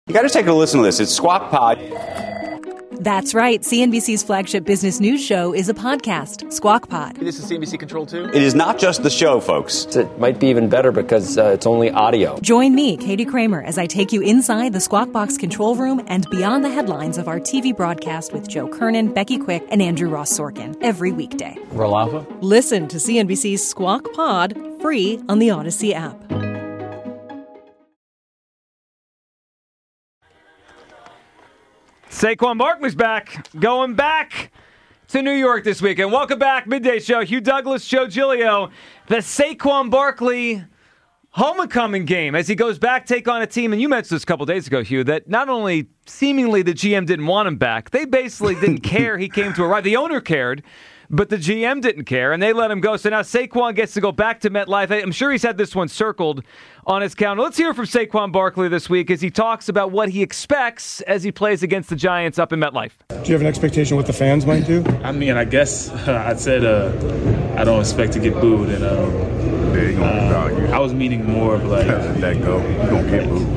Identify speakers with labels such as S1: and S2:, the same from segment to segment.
S1: You got to take a listen to this. It's Squawk Pod.
S2: That's right. CNBC's flagship business news show is a podcast, Squawk Pod.
S3: This is CNBC Control 2?
S1: It is not just the show, folks.
S4: It might be even better because it's only audio.
S2: Join me, Katie Kramer, as I take you inside the Squawk Box control room and beyond the headlines of our TV broadcast with Joe Kernan, Becky Quick, and Andrew Ross Sorkin every weekday.
S3: Roll Alpha?
S2: Listen to CNBC's Squawk Pod free on the Odyssey app.
S5: Saquon Barkley's back, going back to New York this weekend. Welcome back, Midday Show. Hugh Douglas, Joe Giglio. The Saquon Barkley homecoming game as he goes back, take on a team, and you mentioned this a couple days ago, Hugh, that not only seemingly the GM didn't want him back, they basically didn't care he came to arrive. The owner cared, but the GM didn't care, and they let him go. So now Saquon gets to go back to MetLife. I'm sure he's had this one circled on his calendar. Let's hear from Saquon Barkley this week as he talks about what he expects as he plays against the Giants up in MetLife.
S6: Do you have an expectation what the fans might do?
S7: I mean, I guess I said I don't expect to get booed, and I was meaning more of like
S6: let that go. You're gonna get booed.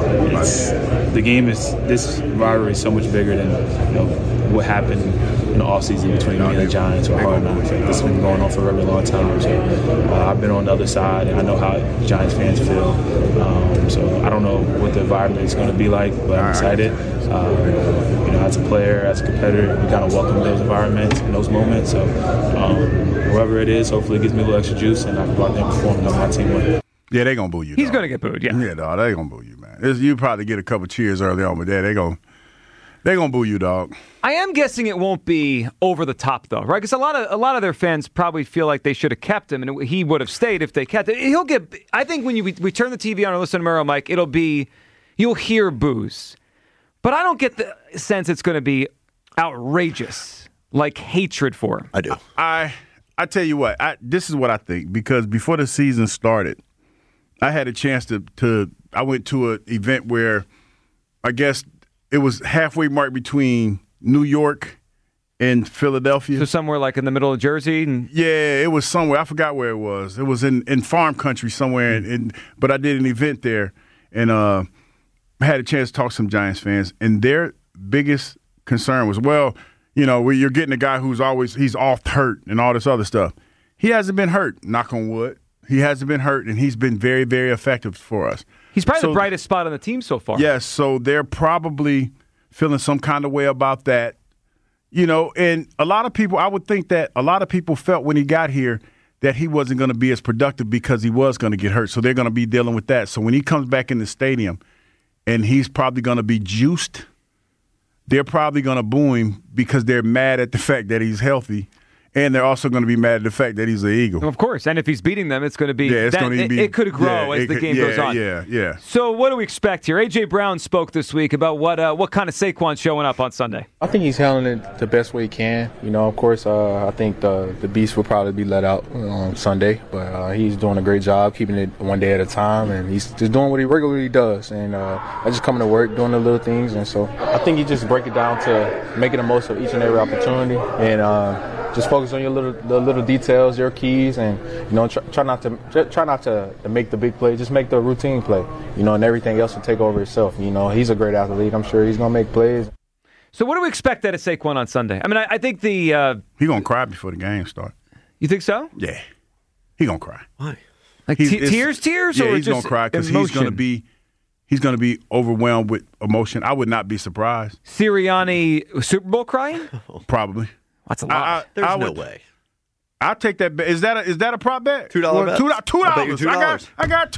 S7: This rivalry is so much bigger than what happened in the offseason between me and the Giants or Hard Knocks. Like, this has been going on for a very long time. So I've been on the other side, and I know how Giants fans feel. So I don't know what the environment is going to be like, but I'm excited. As a player, as a competitor, we kind of welcome those environments and those moments. So whoever it is, hopefully it gives me a little extra juice, and I can go out there and perform and have my team win.
S6: Yeah, they're going to boo you.
S5: He's going to get booed, yeah.
S6: Yeah, dog, they're going to boo you, man. You probably get a couple cheers early on, but they're going to boo you, dog.
S5: I am guessing it won't be over the top, though, right? Because a lot of their fans probably feel like they should have kept him, and he would have stayed if they kept him. He'll get. I think when we turn the TV on and listen to Merrill Mike, you'll hear boos, but I don't get the sense it's going to be outrageous, like hatred for him.
S8: I do.
S6: I tell you what, this is what I think, because before the season started, I had a chance I went to an event where I guess it was halfway mark between New York and Philadelphia.
S5: So somewhere like in the middle of Jersey?
S6: Yeah, it was somewhere. I forgot where it was. It was in farm country somewhere, but I did an event there, and I had a chance to talk to some Giants fans, and their biggest concern was, you're getting a guy he's oft hurt and all this other stuff. He hasn't been hurt, knock on wood. He hasn't been hurt, and he's been very, very effective for us.
S5: He's probably the brightest spot on the team so far.
S6: Yes, so they're probably feeling some kind of way about that. And a lot of people, I would think that a lot of people felt when he got here that he wasn't going to be as productive because he was going to get hurt. So they're going to be dealing with that. So when he comes back in the stadium and he's probably going to be juiced, they're probably going to boo him because they're mad at the fact that he's healthy. And they're also going to be mad at the fact that he's an Eagle.
S5: Of course. And if he's beating them, it's going to be it could grow as the game goes on.
S6: Yeah.
S5: So what do we expect here? A.J. Brown spoke this week about what kind of Saquon's showing up on Sunday.
S9: I think he's handling it the best way he can. Of course, I think the beast will probably be let out on Sunday. But he's doing a great job keeping it one day at a time. And he's just doing what he regularly does. And I just coming to work, doing the little things. And so I think he just break it down to making the most of each and every opportunity. And just focus on the little details, your keys, and try not to make the big play. Just make the routine play, and everything else will take over itself. He's a great athlete. I'm sure he's gonna make plays.
S5: So what do we expect out of Saquon on Sunday? I mean, I think
S6: he's gonna cry before the game starts.
S5: You think so?
S6: Yeah, he's gonna cry.
S8: Why?
S5: Like tears,
S6: yeah,
S5: or
S6: he's
S5: just
S6: gonna cry because he's gonna be overwhelmed with emotion. I would not be surprised.
S5: Sirianni Super Bowl crying?
S6: Probably.
S5: That's a lot.
S8: There's no way.
S6: I'll take that bet. Is that a prop bet?
S8: $2 bet.
S6: $2. I got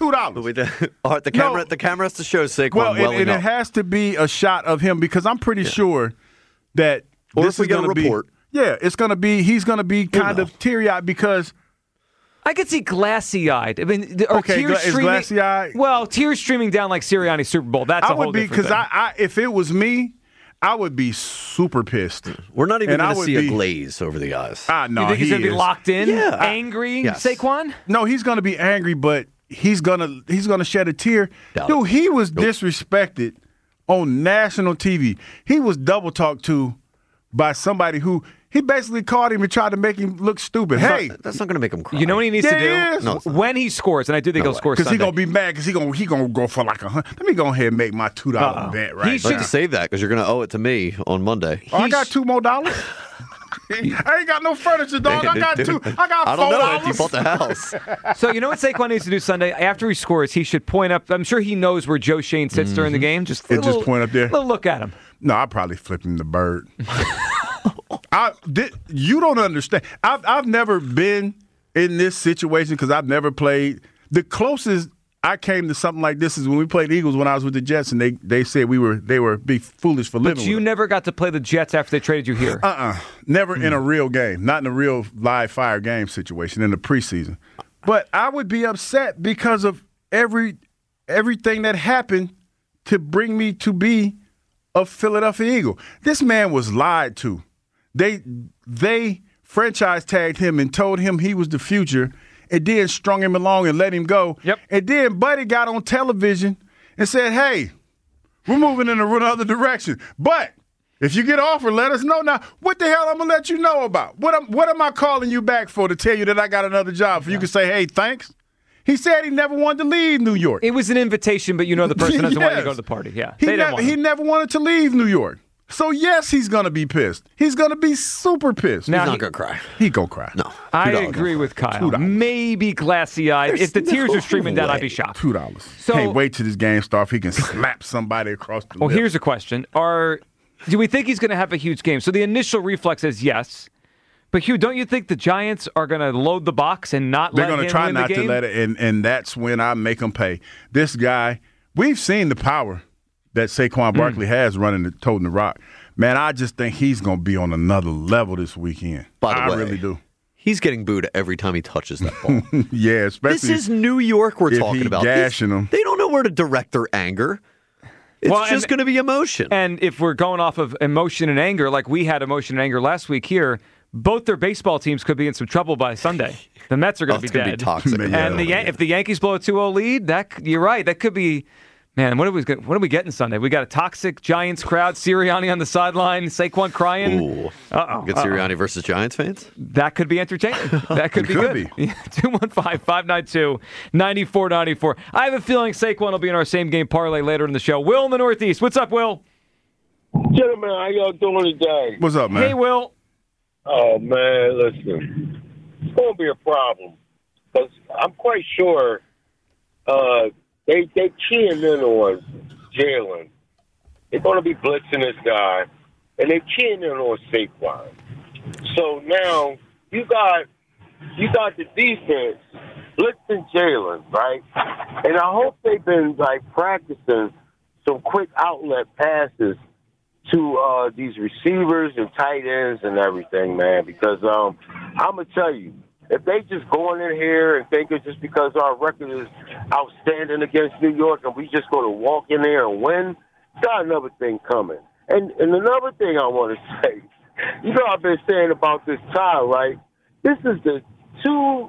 S6: $2.
S8: The camera has to show Saquon
S6: welling up. It has to be a shot of him because I'm pretty sure that this is going to be. Yeah, it's going to be. He's going to be kind of teary-eyed because.
S5: I could see glassy-eyed. I mean,
S6: is glassy-eyed?
S5: Well, tears streaming down like Sirianni Super Bowl. That's a whole different thing.
S6: I if it was me, I would be super pissed.
S8: We're not even going to see a glaze over the eyes.
S5: No, you think he's going to be locked in?
S8: Yeah.
S5: Angry, yes. Saquon?
S6: No, he's going to be angry, but he's gonna shed a tear. Dude, he was disrespected on national TV. He was double talked to by somebody who He basically caught him and tried to make him look stupid.
S8: That's not going to make him cry.
S5: You know what he needs to do?
S6: No,
S5: when he scores, and I do think he'll score
S6: because
S5: Sunday.
S6: he's going to be mad because he gonna go for like $100. Let me go ahead and make my $2 bet right
S8: You should save that because you're going to owe it to me on Monday.
S6: I got $2 more. I ain't got no furniture, dog. I got $4.
S8: I don't know if you bought the house.
S5: So you know what Saquon needs to do Sunday? After he scores, he should point up. I'm sure he knows where Joe Shane sits during the game. Just
S6: point up there.
S5: Little look at him.
S6: No, I'd probably flip him the bird. You don't understand. I've never been in this situation because I've never played. The closest I came to something like this is when we played Eagles when I was with the Jets, and they said they were be foolish for living.
S5: But you never got to play the Jets after they traded you here.
S6: Never in a real game, not in a real live fire game situation in the preseason. But I would be upset because of everything that happened to bring me to be a Philadelphia Eagle. This man was lied to. They franchise tagged him and told him he was the future, and then strung him along and let him go.
S5: Yep.
S6: And then Buddy got on television and said, hey, we're moving in another direction. But if you get offered, let us know. Now, what the hell I'm going to let you know about? What am I calling you back for to tell you that I got another job? For you can say, hey, thanks? He said he never wanted to leave New York.
S5: It was an invitation, but the person doesn't want you to go to the party. Yeah,
S6: he never wanted to leave New York. So, yes, he's going to be pissed. He's going to be super pissed.
S8: Now, he's not going to cry.
S6: He going to cry.
S8: No.
S5: I agree with Kyle. Maybe glassy-eyed. If the tears are streaming down, I'd be shocked.
S6: $2.
S5: So,
S6: can't wait till this game starts. He can slap somebody across the lip.
S5: Here's a question. Do we think he's going to have a huge game? So the initial reflex is yes. But, Hugh, don't you think the Giants are going to load the box and not let him win the game?
S6: They're going to try not to let it, and that's when I make them pay. This guy, we've seen the power that Saquon Barkley has toting the rock. Man, I just think he's going to be on another level this weekend.
S8: By the way,
S6: I really do.
S8: He's getting booed every time he touches that ball.
S6: Yeah, especially
S8: this is New York we're talking about.
S6: Gashing them.
S8: They don't know where to direct their anger. It's just going to be emotion.
S5: And if we're going off of emotion and anger, like we had emotion and anger last week here, both their baseball teams could be in some trouble by Sunday. The Mets are going to be dead.
S8: Be toxic.
S5: And if the Yankees blow a 2-0 lead, you're right. That could be. Man, what are we getting Sunday? We got a toxic Giants crowd, Sirianni on the sideline, Saquon crying.
S8: Ooh. Get Sirianni versus Giants fans?
S5: That could be entertaining. That could be good. 215-592-9494. I have a feeling Saquon will be in our same game parlay later in the show. Will in the Northeast. What's up, Will?
S3: Gentlemen, how y'all doing today?
S6: What's up, man?
S5: Hey, Will.
S3: Oh, man, listen. It's going to be a problem. Because I'm quite sure they keying in on Jalen. They're going to be blitzing this guy. And they're keying in on Saquon. So now you got the defense blitzing Jalen, right? And I hope they've been, practicing some quick outlet passes to these receivers and tight ends and everything, man, because I'm going to tell you, if they just go in here and think it's just because our record is outstanding against New York and we just going to walk in there and win, got another thing coming. And another thing I want to say, I've been saying about this tie, right? These two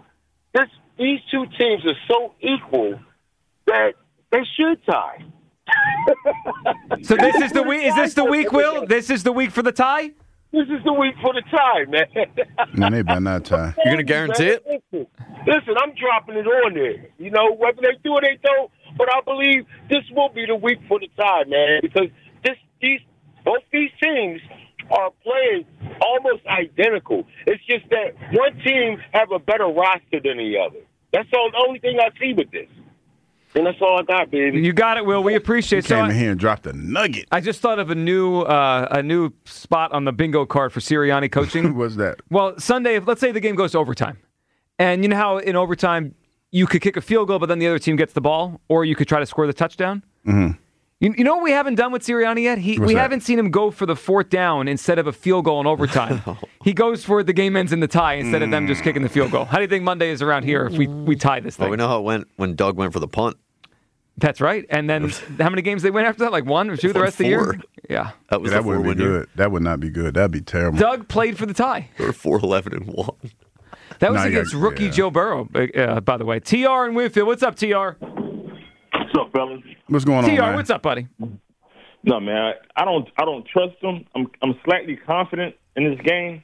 S3: teams are so equal that they should tie.
S5: So this is the week. Is this the week, Will? This is the week for the tie?
S3: This is the week for the tie, man.
S6: No, they better not tie.
S8: You're going to guarantee it?
S3: Listen, I'm dropping it on there. Whether they do or they don't, but I believe this will be the week for the tie, man, because both these teams are playing almost identical. It's just that one team have a better roster than the other. That's the only thing I see with this. And that's all I got, baby.
S5: You got it, Will. We appreciate it.
S6: Came in here and dropped a nugget.
S5: I just thought of a new spot on the bingo card for Sirianni coaching.
S6: What's that?
S5: Well, Sunday, let's say the game goes to overtime. And you know how in overtime you could kick a field goal, but then the other team gets the ball, or you could try to score the touchdown?
S6: Mm-hmm.
S5: You know what we haven't done with Sirianni yet? We haven't seen him go for the fourth down instead of a field goal in overtime. He goes for the game ends in the tie instead of them just kicking the field goal. How do you think Monday is around here if we tie this thing?
S8: Well, we know how it went when Doug went for the punt.
S5: That's right. And then how many games they win after that? Like 1 or 2 the rest of the year? Yeah.
S8: That was
S6: that wouldn't be good. That would not be good. That'd be terrible.
S5: Doug played for the tie.
S8: They were 4-11-1.
S5: That was against rookie Joe Burrow, by the way. TR in Winfield. What's up, TR?
S10: What's up, fellas?
S6: What's going on,
S5: TR,
S6: man?
S5: what's up, buddy?
S10: No, man, I don't trust them. I'm slightly confident in this game,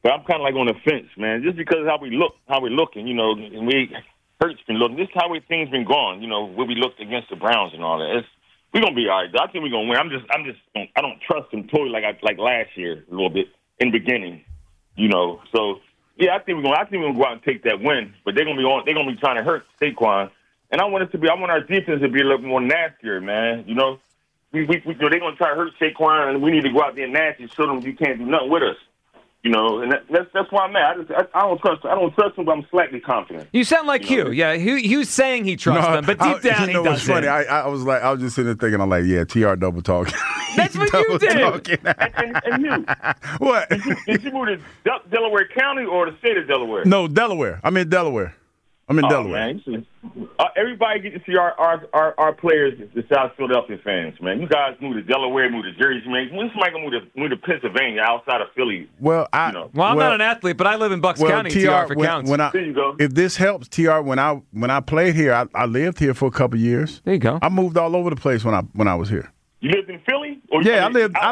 S10: But I'm kind of like on the fence, man, just because how we're looking, you know, and Hurts been looking. This is how things been going, you know, where we looked against the Browns and all that. We're gonna be all right. I think we're gonna win. I don't trust him totally like last year a little bit in the beginning, you know. So yeah, I think we're gonna go out and take that win. But they're gonna be trying to hurt Saquon. And I want our defense to be a little more nastier, man. You know, they're gonna try to hurt Saquon, and we need to go out there nasty, show them you can't do nothing with us. You know, and that's why I'm at. I don't trust him, but I'm slightly confident.
S5: You sound like Hugh. Yeah, Hugh's saying he trusts them, but deep down he doesn't.
S6: It's funny. I was just sitting there thinking, I'm like, yeah, TR double talking.
S5: That's what you did.
S10: And you.
S6: What?
S10: Did you move to Delaware County or the state of Delaware?
S6: No, Delaware. I'm in Delaware. Delaware.
S10: Man, everybody get to see our players, the South Philadelphia fans, man. You guys move to Delaware, move to Jersey, man. When somebody gonna move to Pennsylvania outside of Philly?
S6: Well,
S5: I'm not an athlete, but I live in Bucks County. TR, if it counts.
S10: There you go.
S6: If this helps, TR, when I played here, I lived here for a couple of years.
S5: There you go.
S6: I moved all over the place when I was here.
S10: You lived in Philly?
S6: I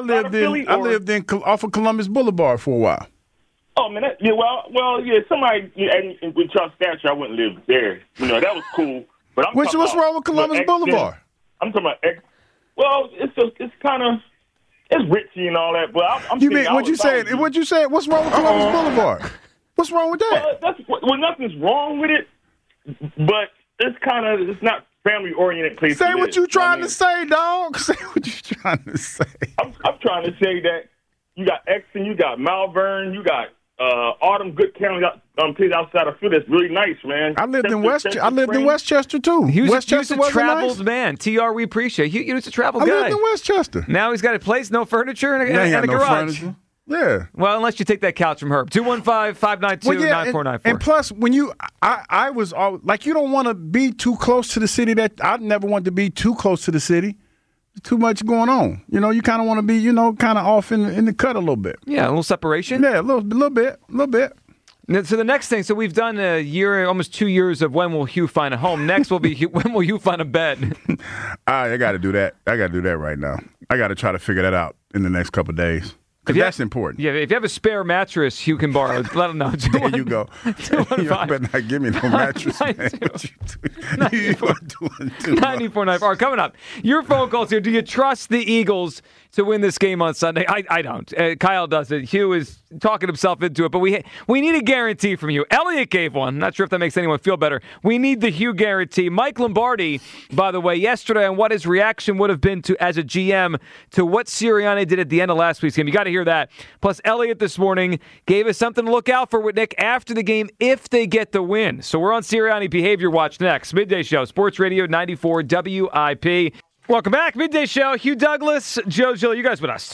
S6: lived in off of Columbus Boulevard for a while.
S10: Oh man, somebody with your stature, I wouldn't live there. You know, that was cool. But
S6: what's wrong with Columbus Boulevard?
S10: I'm talking about it's kind of ritzy and all that. But
S6: what'd you say? What's wrong with Columbus Boulevard? What's wrong with that?
S10: Nothing's wrong with it, but it's not family oriented place.
S6: Say what you trying to say, dog. Say what you trying to say.
S10: I'm trying to say that you got Exton, you got Malvern, you got Autumn, good county place outside of Philly. That's really nice, man.
S6: I lived in Westchester too.
S5: He was
S6: Westchester
S5: a traveled
S6: nice
S5: man. TR, we appreciate. He was a traveled guy.
S6: I lived in Westchester.
S5: Now he's got a place, no furniture, and a garage.
S6: Furniture. Yeah.
S5: Well, unless you take that couch from Herb. 215-592-9494.
S6: And plus, when I was all like, you don't want to be too close to the city. That I never want to be too close to the city. Too much going on. You know, you kind of want to be, kind of off in the cut a little bit.
S5: Yeah, a little separation.
S6: Yeah, a little bit.
S5: So the next thing, we've done a year, almost 2 years of when will Hugh find a home. Next will be when will Hugh find a bed.
S6: I got to do that. I got to do that right now. I got to try to figure that out in the next couple of days. Because that's important.
S5: Yeah, if you have a spare mattress, Hugh can borrow. Let him know.
S6: There you go. You better not give me no mattress, man.
S5: 94.9. All right, coming up. Your phone calls here. Do you trust the Eagles to win this game on Sunday? I don't. Kyle doesn't. Hugh is talking himself into it, but we need a guarantee from you. Elliot gave one. Not sure if that makes anyone feel better. We need the Hugh guarantee. Mike Lombardi, by the way, yesterday on what his reaction would have been to as a GM to what Sirianni did at the end of last week's game. You got to hear that. Plus, Elliot this morning gave us something to look out for with Nick after the game if they get the win. So we're on Sirianni Behavior Watch next. Midday Show, Sports Radio 94 WIP. Welcome back. Midday Show. Hugh Douglas, Joe Gill, you guys with us.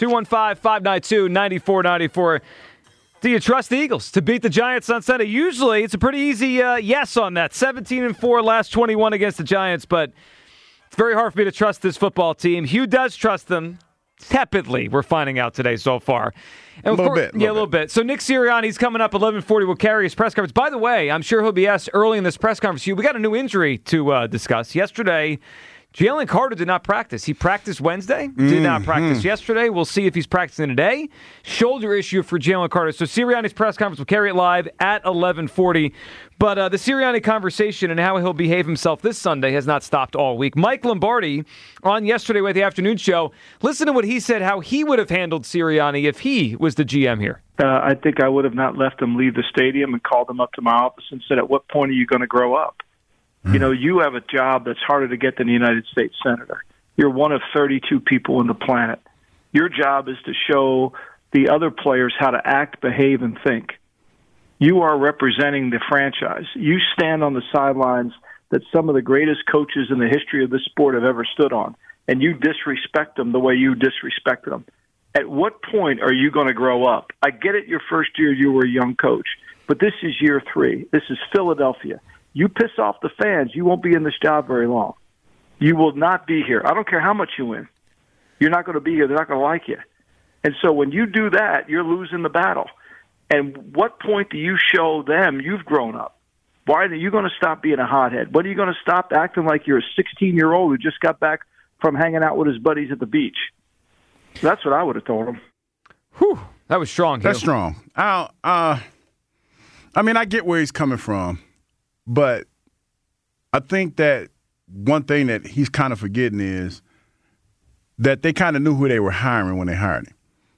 S5: 215-592-9494. Do you trust the Eagles to beat the Giants on Sunday? Usually, it's a pretty easy yes on that. 17-4 last 21 against the Giants, but it's very hard for me to trust this football team. Hugh does trust them. Tepidly, we're finding out today so far. And
S6: a little bit.
S5: So Nick Sirianni's coming up 11:40. Will carry his press conference. By the way, I'm sure he'll be asked early in this press conference. We got a new injury to discuss. Yesterday, Jalen Carter did not practice. He practiced Wednesday, did not practice yesterday. We'll see if he's practicing today. Shoulder issue for Jalen Carter. So Sirianni's press conference will carry it live at 11:40. But the Sirianni conversation and how he'll behave himself this Sunday has not stopped all week. Mike Lombardi on yesterday with the afternoon show. Listen to what he said, how he would have handled Sirianni if he was the GM here.
S11: I think I would have not let him leave the stadium and called him up to my office and said, at what point are you going to grow up? You know, you have a job that's harder to get than the United States Senator. You're one of 32 people on the planet. Your job is to show the other players how to act, behave, and think. You are representing the franchise. You stand on the sidelines that some of the greatest coaches in the history of this sport have ever stood on, and you disrespect them the way you disrespected them. At what point are you going to grow up? I get it, your first year you were a young coach, but this is year 3. This is Philadelphia. You piss off the fans, you won't be in this job very long. You will not be here. I don't care how much you win. You're not going to be here. They're not going to like you. And so when you do that, you're losing the battle. And what point do you show them you've grown up? Why are you going to stop being a hothead? When are you going to stop acting like you're a 16-year-old who just got back from hanging out with his buddies at the beach? That's what I would have told him.
S5: Whew. That was strong.
S6: That's strong. I mean, I get where he's coming from, but I think that one thing that he's kind of forgetting is that they kind of knew who they were hiring when they hired him.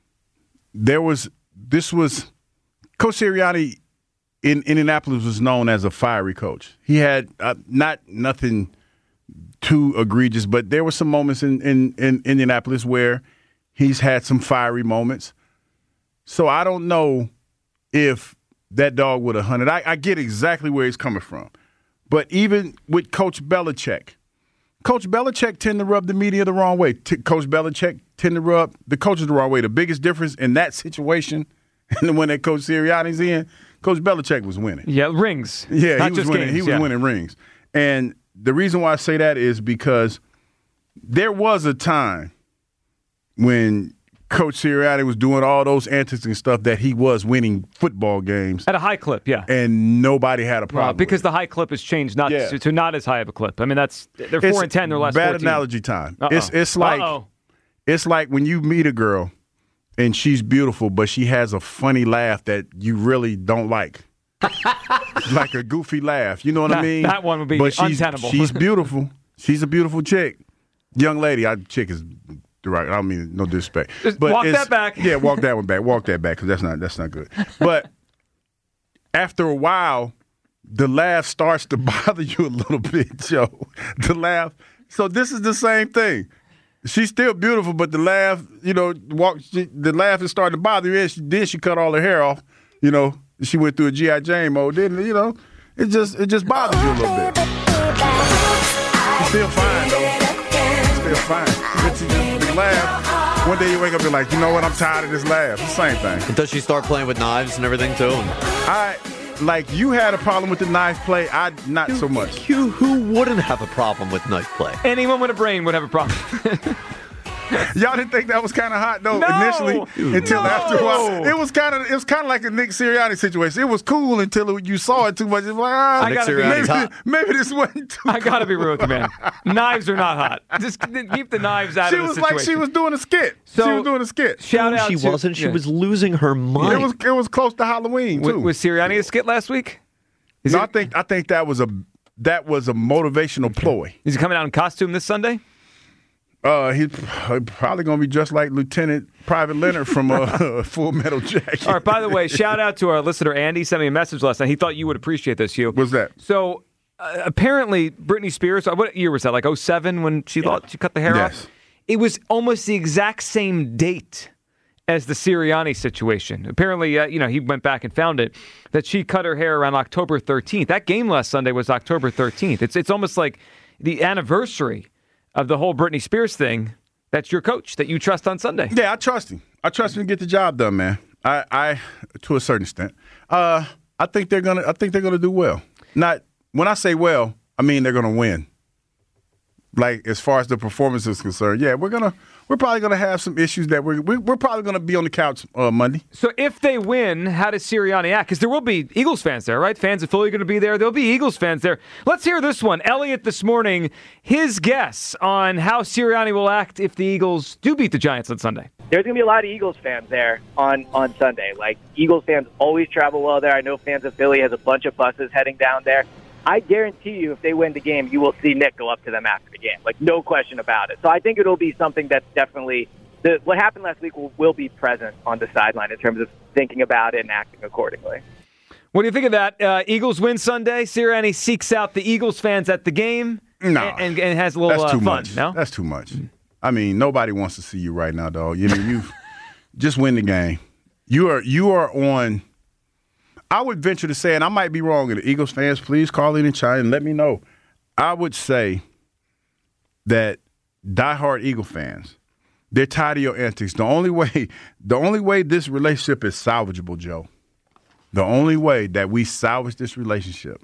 S6: Coach Sirianni in Indianapolis was known as a fiery coach. He had nothing too egregious, but there were some moments in Indianapolis where he's had some fiery moments. So I don't know if that dog would have hunted. I get exactly where he's coming from. But even with Coach Belichick tend to rub the media the wrong way. Coach Belichick tend to rub the coaches the wrong way. The biggest difference in that situation and when that Coach Sirianni's in, Coach Belichick was winning.
S5: Yeah, rings.
S6: Yeah,
S5: Not
S6: he was
S5: just
S6: winning.
S5: games,
S6: He was winning rings. And the reason why I say that is because there was a time when Coach Sirianni was doing all those antics and stuff that he was winning football games.
S5: At a high clip, yeah.
S6: And nobody had a problem.
S5: Because the high clip has changed to not as high of a clip. I mean, they're 4-10, they're last 14.
S6: Bad analogy time. It's like when you meet a girl and she's beautiful, but she has a funny laugh that you really don't like. Like a goofy laugh. You know what I mean?
S5: That one would be untenable.
S6: She's beautiful. She's a beautiful chick. Young lady. Chick is right. I don't mean no disrespect.
S5: But walk that back.
S6: Yeah, walk that one back. Walk that back because that's not good. But after a while, the laugh starts to bother you a little bit, Joe. The laugh. So this is the same thing. She's still beautiful, but the laugh, the laugh is starting to bother you. Then she cut all her hair off. She went through a G.I. Jane mode, didn't it? It just bothers you a little bit. She's still fine, though. Still fine. But she just laugh. One day you wake up and be like, you know what? I'm tired of this laugh. It's the same thing.
S8: And does she start playing with knives and everything, too?
S6: You had a problem with the knife play. Not so much.
S8: Who wouldn't have a problem with knife play?
S5: Anyone with a brain would have a problem.
S6: Y'all didn't think that was kind of hot though initially until after a while. It was kind of like a Nick Sirianni situation. It was cool until you saw it too much. It was like, maybe this wasn't too.
S5: I gotta be real with you, man. Knives are not hot. Just keep the knives out of the situation.
S6: She was like she was doing a skit. She was doing a skit.
S5: Shout out.
S8: She wasn't. She was losing her mind.
S6: It was close to Halloween too.
S5: Was Sirianni a skit last week?
S6: I think that was a motivational ploy.
S5: Is he coming out in costume this Sunday?
S6: He's probably going to be just like Lieutenant Private Leonard from Full Metal Jacket.
S5: All right, by the way, shout out to our listener, Andy. Sent me a message last night. He thought you would appreciate this, Hugh.
S6: What's that?
S5: So, apparently, Britney Spears, what year was that? Like 2007 when she cut the hair off? It was almost the exact same date as the Sirianni situation. Apparently, he went back and found it, that she cut her hair around October 13th. That game last Sunday was October 13th. It's almost like the anniversary of the whole Britney Spears thing. That's your coach that you trust on Sunday.
S6: Yeah, I trust him. I trust him to get the job done, man. I to a certain extent. I think they're gonna do well. Not when I say well, I mean they're gonna win. Like as far as the performance is concerned, yeah, we're probably gonna have some issues that we're probably gonna be on the couch Monday.
S5: So if they win, how does Sirianni act? Because there will be Eagles fans there, right? Fans of Philly are going to be there. There'll be Eagles fans there. Let's hear this one. Elliot this morning, his guess on how Sirianni will act if the Eagles do beat the Giants on Sunday.
S12: There's going to be a lot of Eagles fans there on Sunday. Like, Eagles fans always travel well there. I know fans of Philly has a bunch of buses heading down there. I guarantee you, if they win the game, you will see Nick go up to them after the game. Like, no question about it. So I think it'll be something that's definitely what happened last week will be present on the sideline in terms of thinking about it and acting accordingly.
S5: What do you think of that? Eagles win Sunday. Sirianni seeks out the Eagles fans at the game and has a little
S6: That's too
S5: fun.
S6: Much.
S5: No?
S6: That's too much. I mean, nobody wants to see you right now, dog. You just win the game. You are on. I would venture to say, and I might be wrong, and the Eagles fans, please call in and chime and let me know. I would say that diehard Eagle fans, they're tired of your antics. The only way this relationship is salvageable, Joe, the only way that we salvage this relationship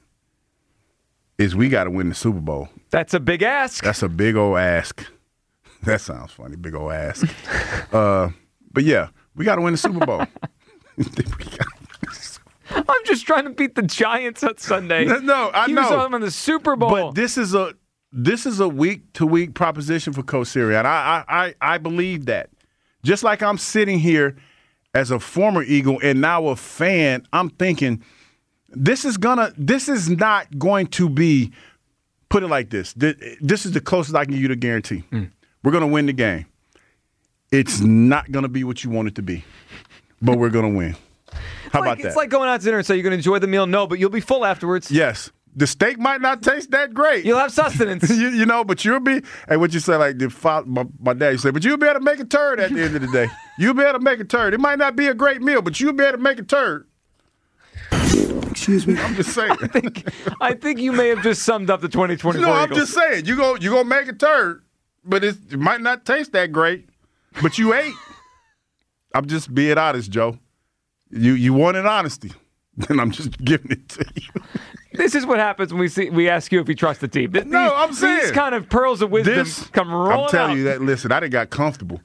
S6: is we got to win the Super Bowl.
S5: That's a big ask.
S6: That's a big old ask. That sounds funny, big old ask. But yeah, we got to win the Super Bowl.
S5: I'm just trying to beat the Giants on Sunday.
S6: No, I know.
S5: You saw them in the Super Bowl.
S6: But this is a week-to-week proposition for Coach Sirianni. I believe that. Just like I'm sitting here as a former Eagle and now a fan, I'm thinking this is not going to be, put it like this. This is the closest I can give you to guarantee. We're going to win the game. It's not going to be what you want it to be, but we're going to win. How about that?
S5: It's like going out to dinner and say you're going to enjoy the meal. No, but you'll be full afterwards.
S6: Yes. The steak might not taste that great.
S5: You'll have sustenance.
S6: you know, but you'll be, and what you say, like my dad used to say, but you'll be able to make a turd at the end of the day. You'll be able to make a turd. It might not be a great meal, but you'll be able to make a turd. Excuse me. I'm just saying.
S5: I think you may have just summed up the 2024
S6: No, I'm
S5: Eagles.
S6: just saying. You're going to make a turd, but it might not taste that great, but you ate. I'm just being honest, Joe. You wanted honesty, and I'm just giving it to you.
S5: This is what happens when we ask you if you trust the team.
S6: I'm saying.
S5: These kind of pearls of wisdom come rolling out.
S6: I'm telling you that, listen, I done got comfortable.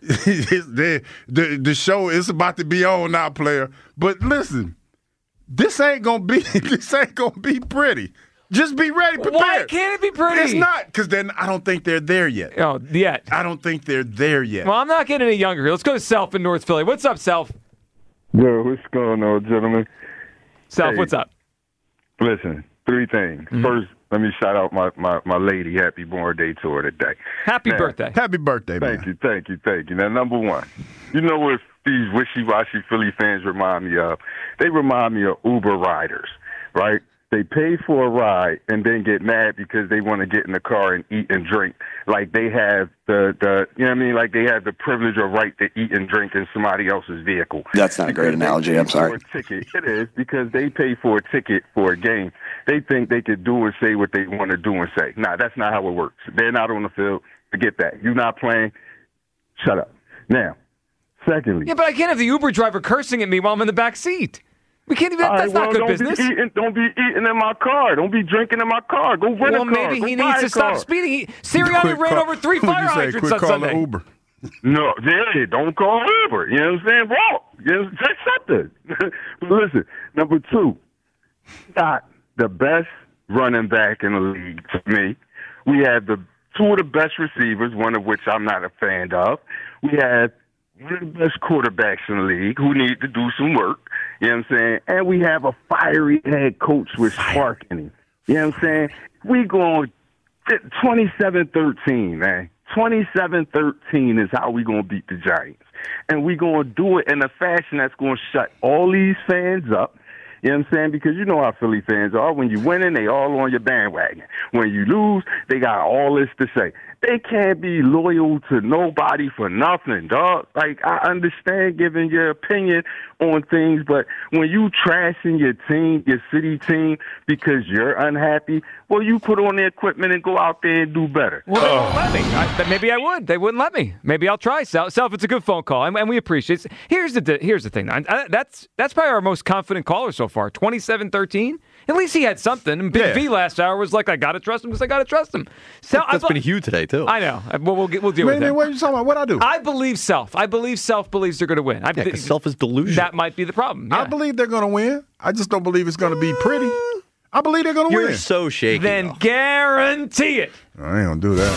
S6: The show is about to be on now, player. But listen, this ain't gonna be pretty. Just be ready, prepared.
S5: Why can't it be pretty?
S6: It's not, because then I don't think they're there yet.
S5: Oh, yet.
S6: I don't think they're there yet.
S5: Well, I'm not getting any younger here. Let's go to Self in North Philly. What's up, Self?
S13: Yo, what's going on, gentlemen?
S5: Self, what's up?
S13: Listen, 3 things. First, let me shout out my lady. Happy born day to her today.
S5: Happy birthday.
S6: Happy birthday, man.
S13: Thank you. Now, number one, you know what these wishy-washy Philly fans remind me of? They remind me of Uber riders, right? They pay for a ride and then get mad because they want to get in the car and eat and drink. Like they have the you know what I mean? Like they have the privilege or right to eat and drink in somebody else's vehicle.
S14: That's not a great analogy. I'm sorry.
S13: Ticket. It is, because they pay for a ticket for a game. They think they could do and say what they want to do and say. Nah, that's not how it works. They're not on the field. Forget that. You're not playing. Shut up. Now, secondly.
S5: Yeah, but I can't have the Uber driver cursing at me while I'm in the back seat. We can't even. That's not good business.
S13: Don't be eating in my car. Don't be drinking in my car. Go rent a car.
S5: Well, maybe he needs to stop speeding. Sirianni ran over 3 fire hydrants on Sunday.
S6: Uber.
S13: No, yeah, don't call Uber. You know what I'm saying? Walk. You know, say something. But listen, number 2, not the best running back in the league to me. We have 2 of the best receivers, one of which I'm not a fan of. We have one of the best quarterbacks in the league who need to do some work. You know what I'm saying? And we have a fiery head coach with spark in him. You know what I'm saying? We going 27-13, man. 27-13 is how we going to beat the Giants. And we going to do it in a fashion that's going to shut all these fans up. You know what I'm saying? Because you know how Philly fans are. When you winning, they all on your bandwagon. When you lose, they got all this to say. They can't be loyal to nobody for nothing, dog. Like, I understand giving your opinion on things, but when you trashing your team, your city team, because you're unhappy, well, you put on the equipment and go out there and do better.
S5: Well, they won't let me. Maybe I would. They wouldn't let me. Maybe I'll try. Self, it's a good phone call, and we appreciate it. Here's the thing. That's probably our most confident caller so far. 27-13. At least he had something. And Big V last hour was like, I got to trust him because I got to trust him.
S8: That's been huge today, too.
S5: I know. We'll deal with that.
S6: What are you talking about? What I do?
S5: I believe Self. I believe Self believes they're going to win.
S8: Because Self is delusional.
S5: That might be the problem. Yeah.
S6: I believe they're going to win. I just don't believe it's going to be pretty. I believe they're going to win.
S8: You're so shaky.
S5: Then guarantee it.
S6: I ain't going to do that.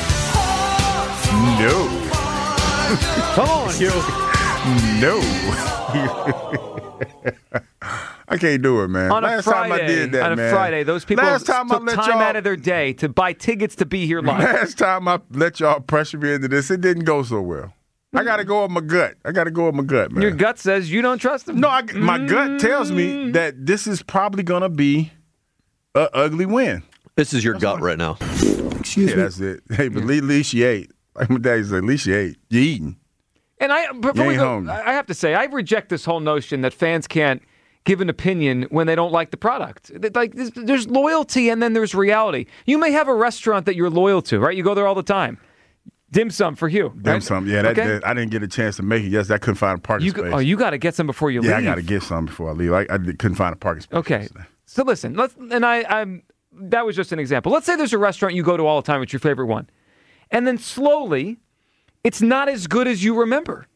S6: No.
S8: Come on, you.
S6: No. I can't do it, man.
S5: Last time I did that, on a Friday, those people took time out of their day to buy tickets to be here live.
S6: Last time I let y'all pressure me into this, it didn't go so well. I got to go with my gut. Man.
S5: Your gut says you don't trust him?
S6: No, my gut tells me that this is probably going to be an ugly win.
S8: This is your gut right now.
S6: Excuse me. That's it. Hey, but at least you ate. Like my dad said, at least you ate. You eating.
S5: And I have to say, I reject this whole notion that fans can't give an opinion when they don't like the product. Like, there's loyalty and then there's reality. You may have a restaurant that you're loyal to, right? You go there all the time. Dim sum for Hugh.
S6: Dim sum, yeah.
S5: Okay?
S6: I didn't get a chance to make it. Yes, I couldn't find a parking space.
S5: Oh, you got to get some before you leave.
S6: Yeah, I got to get some before I leave. I couldn't find a parking space.
S5: Okay. So listen, that was just an example. Let's say there's a restaurant you go to all the time. It's your favorite one. And then slowly, it's not as good as you remember.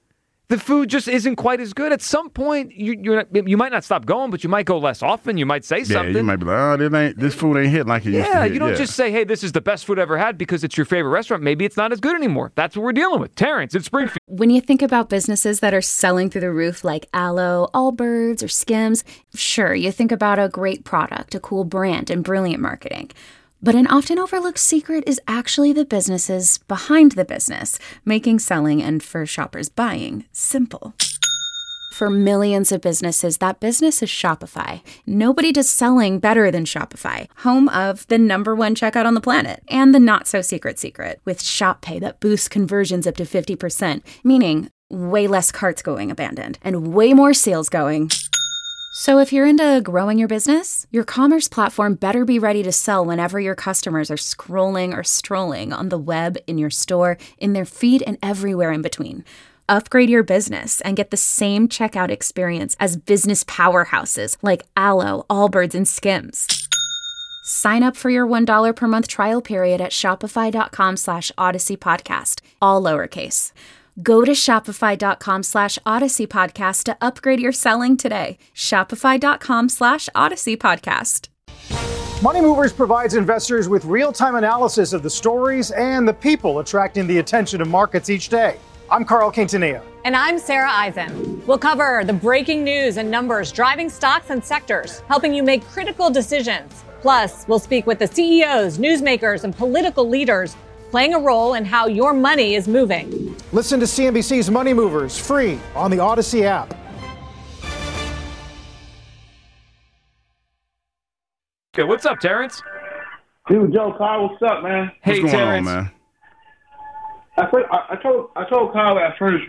S5: the food just isn't quite as good. At some point, you might not stop going, but you might go less often. You might say something.
S6: Yeah, you might be like, this food ain't hit like it used to
S5: Yeah,
S6: hit.
S5: you don't just say, hey, this is the best food I ever had because it's your favorite restaurant. Maybe it's not as good anymore. That's what we're dealing with. Terrence in Springfield.
S15: When you think about businesses that are selling through the roof like Aloe, Allbirds, or Skims, sure, you think about a great product, a cool brand, and brilliant marketing. But an often overlooked secret is actually the businesses behind the business, making selling and for shoppers buying simple. For millions of businesses, that business is Shopify. Nobody does selling better than Shopify, home of the #1 checkout on the planet and the not-so-secret secret with Shop Pay that boosts conversions up to 50%, meaning way less carts going abandoned and way more sales going. So if you're into growing your business, your commerce platform better be ready to sell whenever your customers are scrolling or strolling on the web, in your store, in their feed, and everywhere in between. Upgrade your business and get the same checkout experience as business powerhouses like Aloe, Allbirds, and Skims. Sign up for your $1 per month trial period at shopify.com/Odyssey Podcast, all lowercase. Go to shopify.com/Odyssey Podcast to upgrade your selling today. Shopify.com/Odyssey Podcast.
S16: Money Movers provides investors with real-time analysis of the stories and the people attracting the attention of markets each day. I'm Carl Quintanilla.
S17: And I'm Sarah Eisen. We'll cover the breaking news and numbers driving stocks and sectors, helping you make critical decisions. Plus, we'll speak with the CEOs, newsmakers, and political leaders playing a role in how your money is moving.
S16: Listen to CNBC's Money Movers free on the Odyssey app.
S5: Okay, what's up, Terrence?
S18: Dude, Joe, Kyle, what's up, man?
S5: Hey,
S6: What's going
S5: Terrence.
S6: on, man?
S18: I told Kyle at first,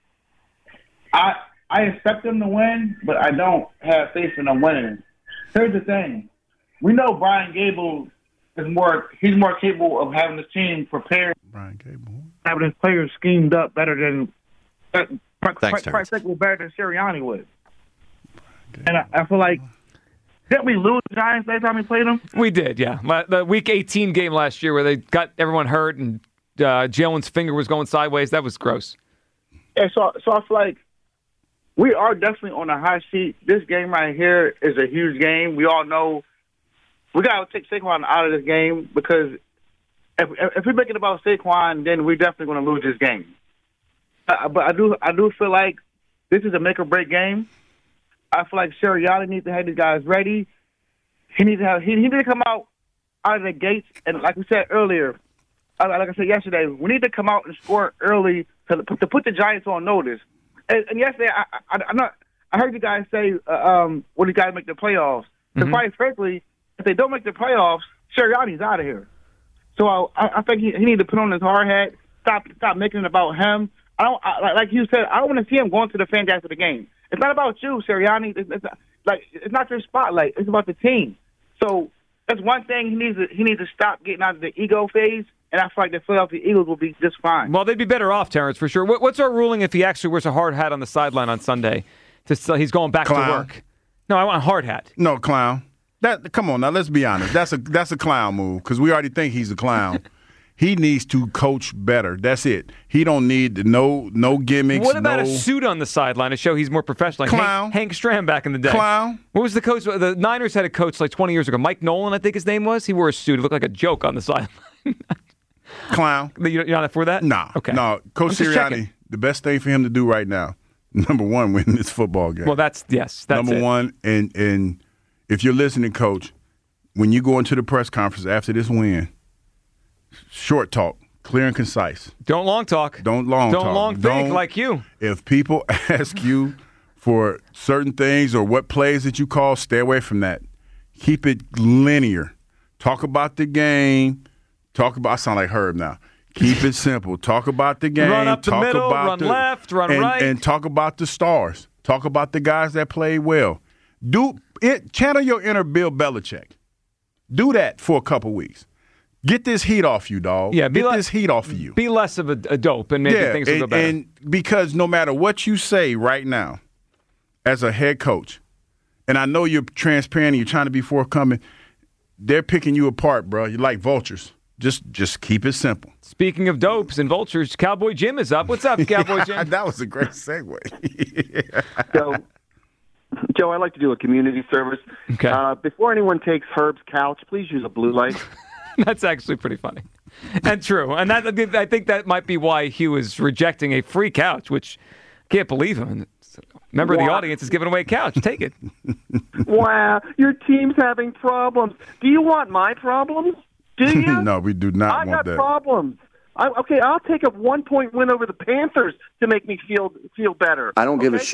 S18: I expect them to win, but I don't have faith in them winning. Here's the thing. We know Brian Gable he's more capable of having the team prepared.
S6: Brian Gable.
S18: Having his players schemed up better than
S8: Thanks, Terrence.
S18: better than Sirianni would. And I feel like, didn't we lose the Giants last time we played them?
S5: We did, yeah. The Week 18 game last year where they got everyone hurt and Jalen's finger was going sideways, that was gross.
S18: Yeah, so I feel like we are definitely on a high seat. This game right here is a huge game. We all know we got to take Saquon out of this game because if we're thinking about Saquon, then we're definitely going to lose this game. But I do feel like this is a make or break game. I feel like Sirianni needs to have these guys ready. He needs to come out of the gates, and like we said earlier, like I said yesterday, we need to come out and score early to put the Giants on notice. And yesterday, I heard you guys say, "What do you guys make the playoffs?" Because quite frankly, if they don't make the playoffs, Sirianni's out of here. So I think he need to put on his hard hat. Stop making it about him. Like you said, I don't want to see him going to the fans after the game. It's not about you, Sirianni. It's not your spotlight. It's about the team. So that's one thing he needs to stop getting out of the ego phase. And I feel like the Philadelphia Eagles will be just fine.
S5: Well, they'd be better off, Terrence, for sure. What's our ruling if he actually wears a hard hat on the sideline on Sunday? He's going back to work. No, I want a hard hat.
S6: No, clown. Come on now, let's be honest. That's a clown move because we already think he's a clown. He needs to coach better. That's it. He don't need no gimmicks.
S5: What about a suit on the sideline to show he's more professional? Like
S6: Clown.
S5: Hank Stram back in the day.
S6: Clown.
S5: What was the coach? The Niners had a coach like 20 years ago. Mike Nolan, I think his name was. He wore a suit. It looked like a joke on the sideline.
S6: Clown.
S5: You're not for that?
S6: Nah.
S5: Okay.
S6: No, Coach Sirianni, the best thing for him to do right now, number one, win this football game.
S5: Well, that's
S6: number
S5: it.
S6: one. And if you're listening, Coach, when you go into the press conference after this win, short talk, clear and concise.
S5: Don't long talk.
S6: Don't long talk.
S5: Don't long think like you.
S6: If people ask you for certain things or what plays that you call, stay away from that. Keep it linear. Talk about the game. I sound like Herb now. Keep it simple. Talk about the game.
S5: Run up the middle, run left, run right.
S6: And talk about the stars. Talk about the guys that played well. Channel your inner Bill Belichick. Do that for a couple weeks. Get this heat off you, dog.
S5: Yeah,
S6: Get this heat off of you.
S5: Be less of a dope, and maybe things will go better.
S6: And because no matter what you say right now, as a head coach, and I know you're transparent and you're trying to be forthcoming, they're picking you apart, bro. You're like vultures. Just keep it simple.
S5: Speaking of dopes and vultures, Cowboy Jim is up. What's up, Cowboy Jim?
S6: That was a great segue.
S19: Joe, I'd like to do a community service.
S5: Okay.
S19: Before anyone takes Herb's couch, please use a blue light.
S5: That's actually pretty funny and true. And that I think that might be why Hugh is rejecting a free couch, which I can't believe him. Member of the audience is giving away a couch. Take it.
S19: Wow, your team's having problems. Do you want my problems? Do you?
S6: No, we do not
S19: I
S6: want
S19: got
S6: that.
S19: problems. Okay, I'll take a 1-point win over the Panthers to make me feel better.
S14: I don't give a shit.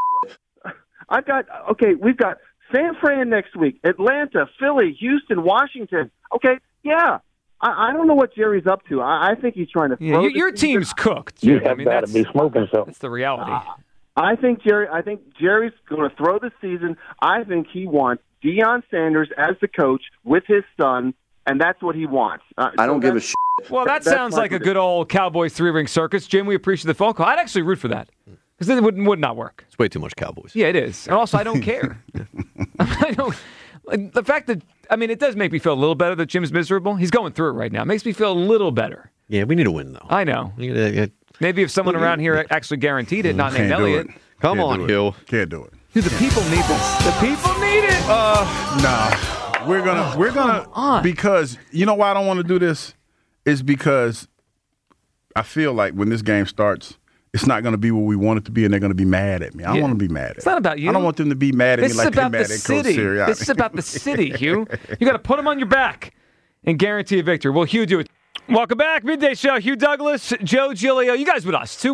S19: We've got San Fran next week, Atlanta, Philly, Houston, Washington. Okay, yeah. I don't know what Jerry's up to. I think he's trying to throw
S5: your team's cooked.
S19: You
S5: Jim.
S19: have got to be smoking something.
S5: That's the reality.
S19: I think Jerry's going to throw the season. I think he wants Deion Sanders as the coach with his son, and that's what he wants.
S14: I don't give a shit.
S5: Well, that sounds like a good old Cowboys 3-ring circus. Jim, we appreciate the phone call. I'd actually root for that because it would not work.
S8: It's way too much Cowboys.
S5: Yeah, it is. And also, I don't care. I don't. The fact that, it does make me feel a little better that Jim's miserable. He's going through it right now. It makes me feel a little better.
S8: Yeah, we need a win, though.
S5: I know. Maybe if someone around here actually guaranteed it, not named Elliott.
S8: Come on, Hugh.
S6: Can't do it.
S5: Dude, the people need this. The people need it.
S6: No. We're gonna because you know why I don't want to do this is because I feel like when this game starts, it's not going to be what we want it to be, and they're going to be mad at me. I don't want to be mad at
S5: It's not about you.
S6: I don't want them to be mad at me like they're mad at Coach Sirianni.
S5: This is about the city, Hugh. You got to put them on your back and guarantee a victory. Will Hugh do it? Welcome back. Midday Show. Hugh Douglas, Joe Giglio. You guys with us.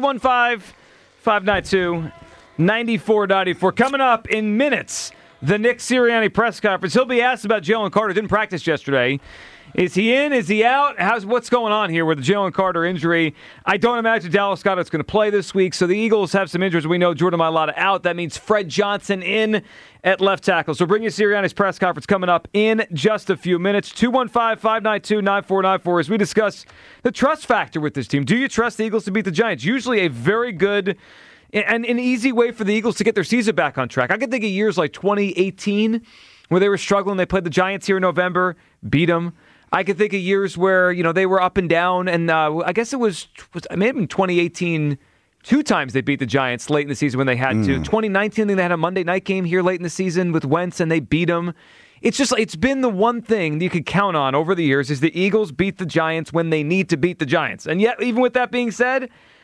S5: 215-592-9494. Coming up in minutes, the Nick Sirianni press conference. He'll be asked about Jalen Carter. Didn't practice yesterday. Is he in? Is he out? What's going on here with the Jalen Carter injury? I don't imagine Dallas Goedert's going to play this week, so the Eagles have some injuries. We know Jordan Mailata out. That means Fred Johnson in at left tackle. So bring you Sirianni's press conference coming up in just a few minutes. 215-592-9494 as we discuss the trust factor with this team. Do you trust the Eagles to beat the Giants? Usually a very good and an easy way for the Eagles to get their season back on track. I can think of years like 2018 where they were struggling. They played the Giants here in November, beat them. I could think of years where, they were up and down, and I guess it may have been 2018, 2 times they beat the Giants late in the season when they had to. 2019, I think they had a Monday night game here late in the season with Wentz, and they beat them. It's been the one thing that you could count on over the years is the Eagles beat the Giants when they need to beat the Giants. And yet, even with that being said,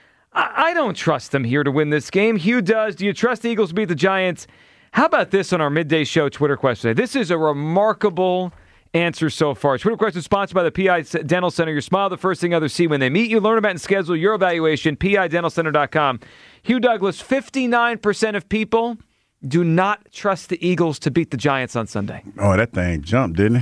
S5: I don't trust them here to win this game. Hugh does. Do you trust the Eagles to beat the Giants? How about this on our Midday Show Twitter question today? This is a remarkable answer so far. Twitter question sponsored by the PI Dental Center. Your smile, the first thing others see when they meet you. Learn about and schedule your evaluation. PIDentalCenter.com. Hugh Douglas, 59% of people do not trust the Eagles to beat the Giants on Sunday.
S6: Oh, that thing jumped, didn't it?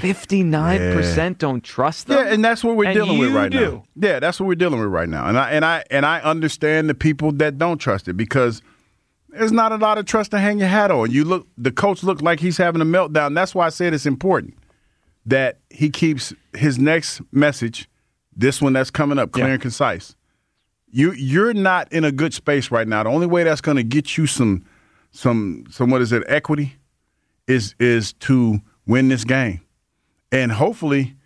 S5: 59% don't trust them.
S6: Yeah, and that's what we're dealing with right
S5: now.
S6: Yeah, that's what we're dealing with right now. And I understand the people that don't trust it because there's not a lot of trust to hang your hat on. The coach looked like he's having a meltdown. That's why I said it's important that he keeps his next message, this one that's coming up, clear and concise. You're not in a good space right now. The only way that's going to get you some what is it, equity, is to win this game. And hopefully,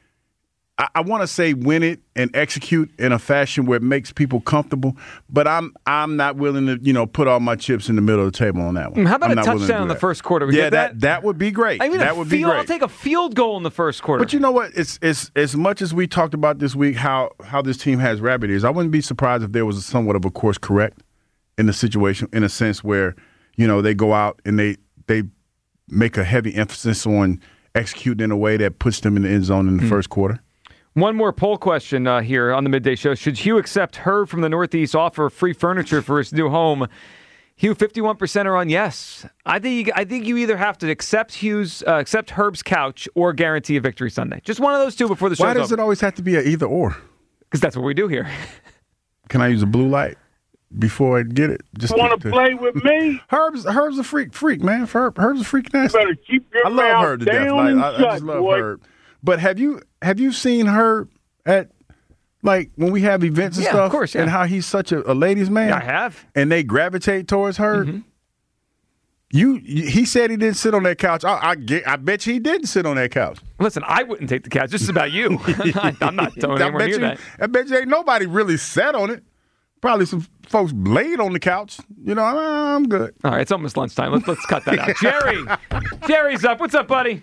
S6: I want to say win it and execute in a fashion where it makes people comfortable, but I'm not willing to put all my chips in the middle of the table on that one.
S5: How about a touchdown in the first quarter?
S6: That would be great. That would be great.
S5: I'll take a field goal in the first quarter.
S6: But you know what? It's as much as we talked about this week how this team has rabbit ears. I wouldn't be surprised if there was somewhat of a course correct in the situation, in a sense where they go out and they make a heavy emphasis on executing in a way that puts them in the end zone in the first quarter.
S5: One more poll question here on the Midday Show. Should Hugh accept Herb from the Northeast offer free furniture for his new home? Hugh, 51% are on yes. I think you either have to accept Herb's couch or guarantee a victory Sunday. Just one of those two before the show's over.
S6: Why does it always have to be an either or?
S5: Because that's what we do here.
S6: Can I use a blue light before I get it?
S3: Just want to play with me?
S6: Herb's a freak, man. Herb's a freak. Nasty.
S3: You better keep your
S6: I love
S3: mouth
S6: Herb to death.
S3: down
S6: I just love
S3: boy.
S6: Herb. But have you seen Herb at when we have events and stuff?
S5: Of course, yeah.
S6: And how he's such a ladies' man?
S5: I have.
S6: And they gravitate towards Herb. He said he didn't sit on that couch. I bet you he didn't sit on that couch.
S5: Listen, I wouldn't take the couch. This is about you. I'm not going anywhere near that.
S6: I bet you ain't nobody really sat on it. Probably some folks laid on the couch. You know, I'm good.
S5: All right, it's almost lunchtime. Let's cut that out. Jerry. Jerry's up. What's up, buddy?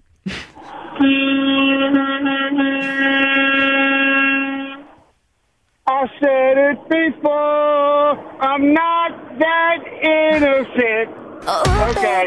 S20: I said it before. I'm not that innocent. Okay.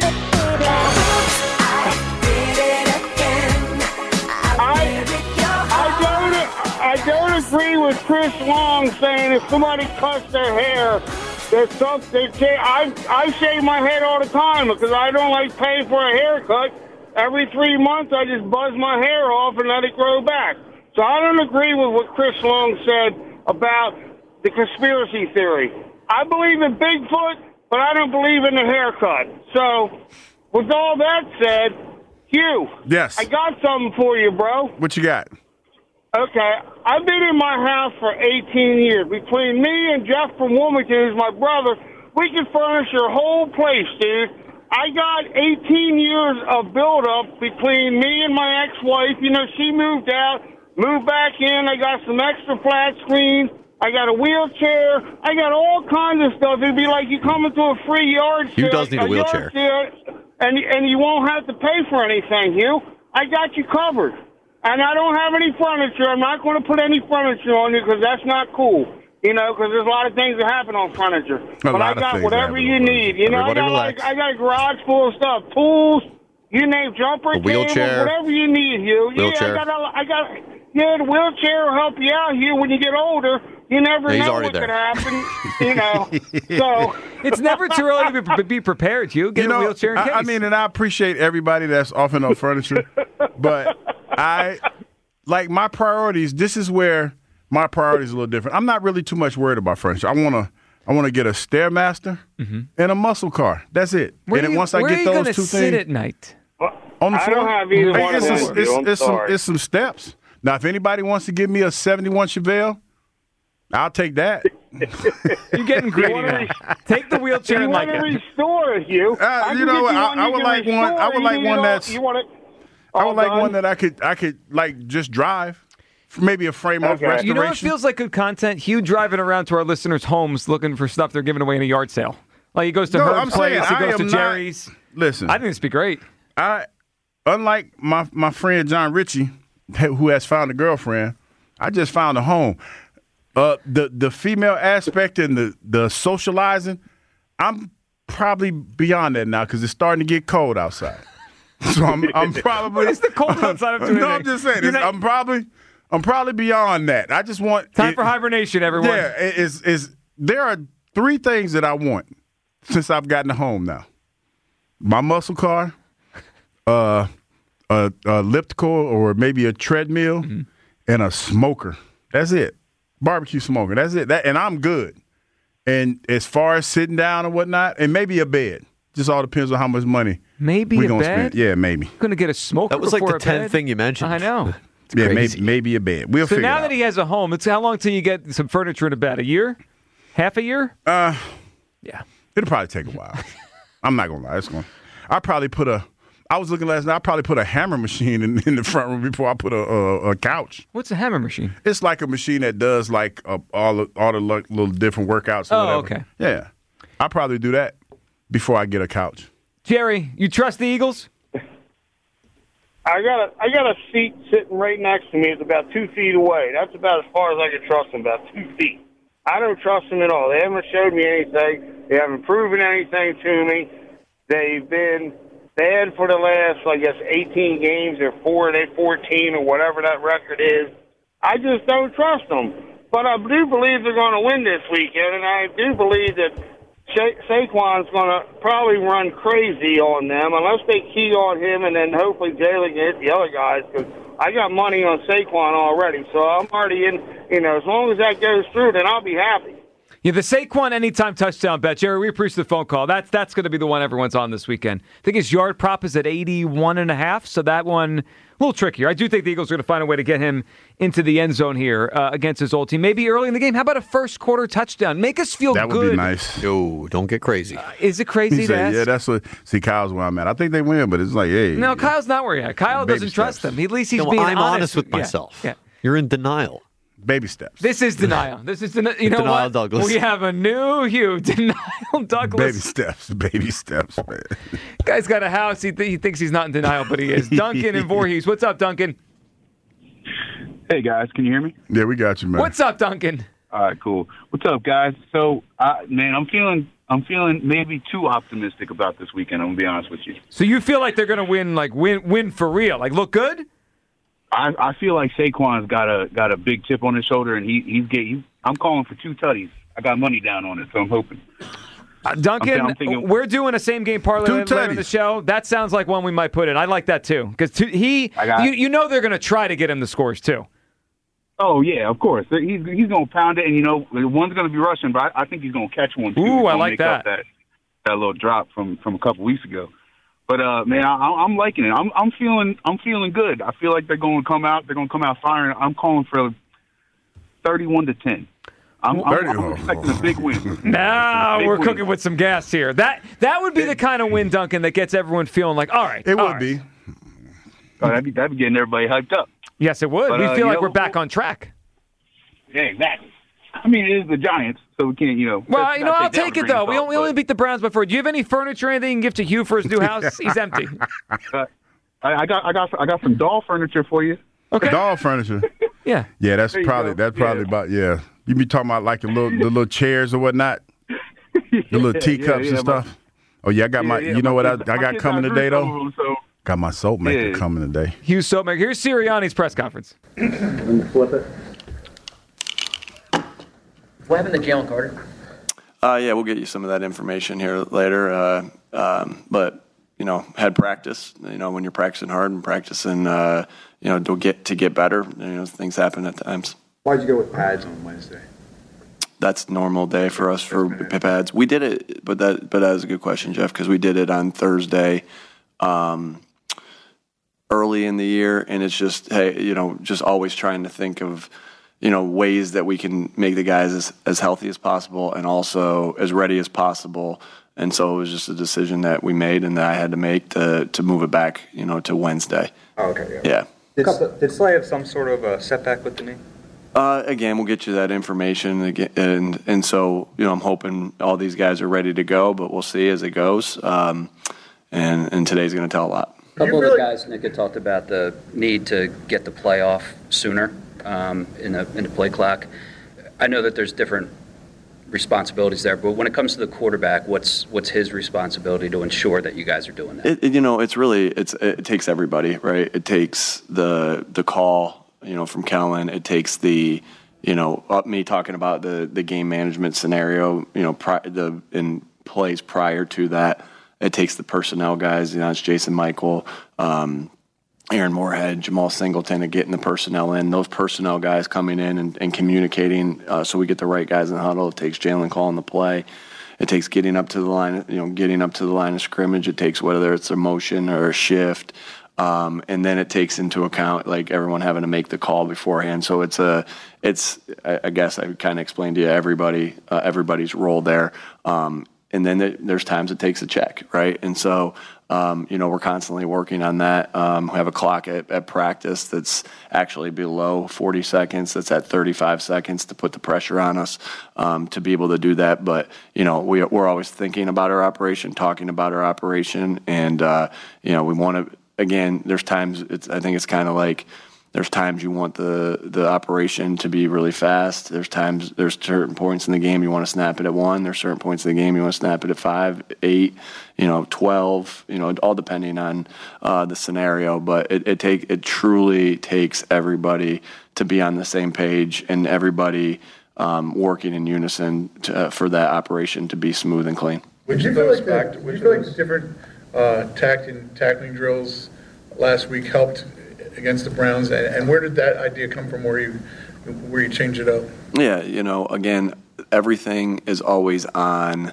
S20: I don't agree with Chris Long saying if somebody cuts their hair, there's something. I shave my head all the time because I don't like paying for a haircut. Every 3 months, I just buzz my hair off and let it grow back. So I don't agree with what Chris Long said about the conspiracy theory. I believe in Bigfoot, but I don't believe in the haircut. So, with all that said, Hugh.
S6: Yes.
S20: I got something for you, bro.
S6: What you got?
S20: Okay. I've been in my house for 18 years. Between me and Jeff from Wilmington, who's my brother, we can furnish your whole place, dude. I got 18 years of build-up between me and my ex-wife. You know, she moved out, moved back in. I got some extra flat screens. I got a wheelchair. I got all kinds of stuff. It'd be like you come into a free yard sale.
S8: Hugh does need a wheelchair.
S20: And you won't have to pay for anything, Hugh. I got you covered. And I don't have any furniture. I'm not going to put any furniture on you because that's not cool. You know, because there's a lot of things that happen on furniture. But I got whatever you need. You know, I got a garage full of stuff. Tools, you name jumper cables, whatever you need, Hugh.
S8: Wheelchair.
S20: Yeah, the wheelchair will help you out, Hugh, when you get older. You never know what could happen, you know. So
S5: it's never too early to be prepared, Hugh. Get a wheelchair in case.
S6: I mean, and I appreciate everybody that's offering up furniture, but my priorities. This is where my priorities are a little different. I'm not really too much worried about furniture. I want to get a Stairmaster and a muscle car. That's it.
S5: Where
S6: and then once I get those two things,
S5: sit at night
S6: on the floor.
S20: I don't have either one of those.
S6: It's some steps. Now, if anybody wants to give me a 71 Chevelle, I'll take that.
S5: You're getting greedy now. Take the wheelchair and
S20: like it. Restore it, Hugh.
S6: You know what? I would like one. I would like one that's. I would like one that I could like just drive. Maybe a frame off restoration.
S5: You know what feels like good content? Hugh driving around to our listeners' homes looking for stuff they're giving away in a yard sale. Like he goes to Herb's place, he goes to Jerry's.
S6: Listen,
S5: I think it'd be great.
S6: Unlike my friend John Ritchie, who has found a girlfriend, I just found a home. The female aspect and the socializing, I'm probably beyond that now because it's starting to get cold outside. So I'm probably.
S5: It's the cold outside of
S6: No, I'm just saying. I'm probably beyond that. I just want
S5: time for hibernation, everyone.
S6: Yeah, there are 3 things that I want since I've gotten home now: my muscle car, a elliptical or maybe a treadmill, and a smoker. That's it. Barbecue smoker. That's it. And I'm good. And as far as sitting down or whatnot, and maybe a bed. Just all depends on how much money
S5: maybe
S6: we
S5: a
S6: gonna
S5: bed.
S6: Spend. Yeah, maybe.
S5: Going to get a smoker.
S8: That was like the
S5: 10th
S8: thing you mentioned.
S5: I know.
S6: Yeah, maybe a bed. We'll figure it out.
S5: So now that he has a home, it's how long till you get some furniture in a bed? A year? Half a year?
S6: Yeah.
S5: It'll
S6: probably take a while. I'm not gonna lie. I was looking last night. I probably put a hammer machine in the front room before I put a couch.
S5: What's a hammer machine?
S6: It's like a machine that does like all the little different workouts. Or whatever.
S5: Okay.
S6: Yeah, I'll probably do that before I get a couch.
S5: Jerry, you trust the Eagles?
S20: I got a seat sitting right next to me. It's about 2 feet away. That's about as far as I can trust them. About 2 feet. I don't trust them at all. They haven't showed me anything. They haven't proven anything to me. They've been bad for the last, 18 games. They're 14 or whatever that record is. I just don't trust them. But I do believe they're going to win this weekend, and I do believe that Saquon's going to probably run crazy on them unless they key on him, and then hopefully Jalen can hit the other guys because I got money on Saquon already. So I'm already in, as long as that goes through, then I'll be happy.
S5: Yeah, the Saquon anytime touchdown bet. Jerry, we appreciate the phone call. That's going to be the one everyone's on this weekend. I think his yard prop is at 81.5, so that one a little trickier. I do think the Eagles are going to find a way to get him into the end zone here against his old team. Maybe early in the game. How about a first quarter touchdown? Make us feel good.
S6: That would be nice.
S8: No, don't get crazy.
S5: Is it crazy to ask?
S6: Yeah, that's what. See, Kyle's where I'm at. I think they win, but it's like, hey.
S5: No, Kyle's not where you're at. Kyle doesn't trust them. At least he's being
S8: I'm honest with
S5: Yeah,
S8: myself.
S5: Yeah.
S8: You're in denial.
S6: Baby steps.
S5: This is denial. This is you know
S8: Denial
S5: what?
S8: Douglas.
S5: We have a new Hugh. Denial Douglas.
S6: Baby steps, man.
S5: Guy's got a house. He thinks he's not in denial, but he is. Duncan and Voorhees. What's up, Duncan?
S21: Hey, guys. Can you hear me?
S6: Yeah, we got you, man.
S5: What's up, Duncan?
S21: All right, cool. What's up, guys? So, man, I'm feeling maybe too optimistic about this weekend. I'm going to be honest with you.
S5: So you feel like they're going to win for real? Like, look good?
S21: I feel like Saquon's got a big chip on his shoulder, and I'm calling for 2 tutties. I got money down on it, so I'm hoping.
S5: Duncan,
S21: I'm thinking,
S5: we're doing a same game parlay later in the show. That sounds like one we might put in. I like that too, because you know they're going to try to get him the scores too.
S21: Oh yeah, of course. He's going to pound it, and one's going to be rushing, but I think he's going to catch one too.
S5: Ooh, I like that.
S21: That little drop from a couple weeks ago. But man, I'm liking it. I'm feeling good. I feel like they're going to come out. They're going to come out firing. I'm calling for 31-10. I'm expecting a big win.
S5: Now we're cooking with some gas here. That would be the kind of win, Duncan, that gets everyone feeling like, all right.
S6: It would be.
S21: Oh, that'd be getting everybody hyped up.
S5: Yes, it would.
S21: But,
S5: we feel like we're back on track.
S21: Yeah, exactly. I mean, it is the Giants, so we can't,
S5: Well, I'll take it, though. We only beat the Browns before. Do you have any furniture or anything you can give to Hugh for his new house? He's empty.
S21: I got some doll furniture for you.
S5: Okay.
S6: Doll furniture.
S5: Yeah.
S6: Yeah, that's probably about, yeah. You be talking about like the little chairs or whatnot? The little teacups and stuff? Oh, yeah, I got you know what I got coming today, though? Got my soap maker coming today.
S5: Hugh Soap Maker. Here's Sirianni's press conference.
S22: Flip it. What happened to Jalen Carter?
S23: Yeah, we'll get you some of that information here later. But had practice. When you're practicing hard and practicing, to get better. Things happen at times.
S22: Why'd you go with pads on Wednesday?
S23: That's a normal day for us for pads. We did it, but that is a good question, Jeff, because we did it on Thursday, early in the year, and it's just just always trying to think of ways that we can make the guys as healthy as possible and also as ready as possible. And so it was just a decision that we made and that I had to make to move it back, to Wednesday.
S22: Oh, okay.
S23: Yeah.
S22: Did Slay have some sort of a setback with the knee?
S23: Again, we'll get you that information again, and so I'm hoping all these guys are ready to go, but we'll see as it goes. And today's going to tell a lot.
S22: A couple of the guys, Nick, had talked about the need to get the playoff sooner in the play clock. I know that there's different responsibilities there, but when it comes to the quarterback, what's his responsibility to ensure that you guys are doing that?
S23: It takes everybody, right? It takes the call, from Kellen. It takes me talking about the game management scenario, in plays prior to that. It takes the personnel guys, it's Jason Michael, Aaron Moorhead, Jamal Singleton, and getting the personnel in. Those personnel guys coming in and communicating so we get the right guys in the huddle. It takes Jalen calling the play. It takes getting up to the line, of scrimmage. It takes whether it's a motion or a shift. And then it takes into account like everyone having to make the call beforehand. So I guess I kind of explained to you everybody's role there. And then there's times it takes a check, right? And so, we're constantly working on that. We have a clock at practice that's actually below 40 seconds. That's at 35 seconds to put the pressure on us to be able to do that. But, we're always thinking about our operation, talking about our operation. And, we want to, again, there's times I think it's kind of like, there's times you want the operation to be really fast. There's certain points in the game you want to snap it at 1. There's certain points in the game you want to snap it at 5, 8, 12, all depending on the scenario. But it truly takes everybody to be on the same page and everybody working in unison for that operation to be smooth and clean.
S24: Would you feel like the different tackling drills last week helped against the Browns, and where did that idea come from where you change it up?
S23: Yeah, again, everything is always on,